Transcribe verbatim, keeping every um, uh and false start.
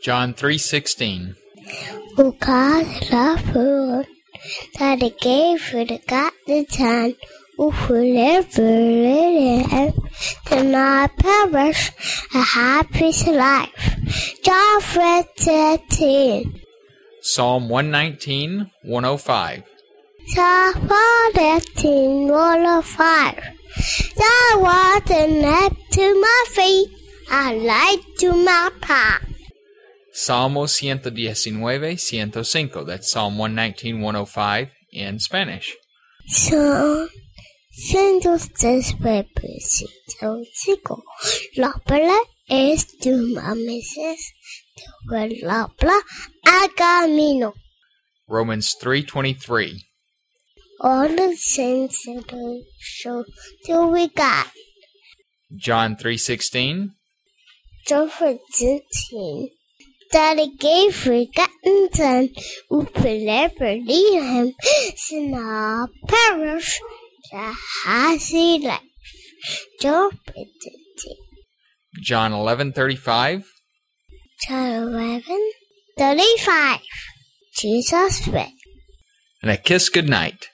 John three sixteen. For God loved the world, that He gave His begotten Son, whoever believes in Him shall not perish, but have eternal life. John three thirteen. Psalm one nineteen, one oh five. Psalm one nineteen, one oh five. Thy word is a lamp to my feet, a light to my path. Salmo ciento diecinueve, ciento cinco. That's Psalm one nineteen, one oh five in Spanish. Son ciento ciento cinco. La palabra es tu mameses, tu palabra a camino. Romans three twenty-three. All the saints that show till we got. John three sixteen. John three sixteen. That He gave forgotten Son, whoever believes in Him shall not perish, but have eternal life. John three sixteen. John eleven thirty-five. John eleven thirty-five. Jesus wept. And a kiss goodnight.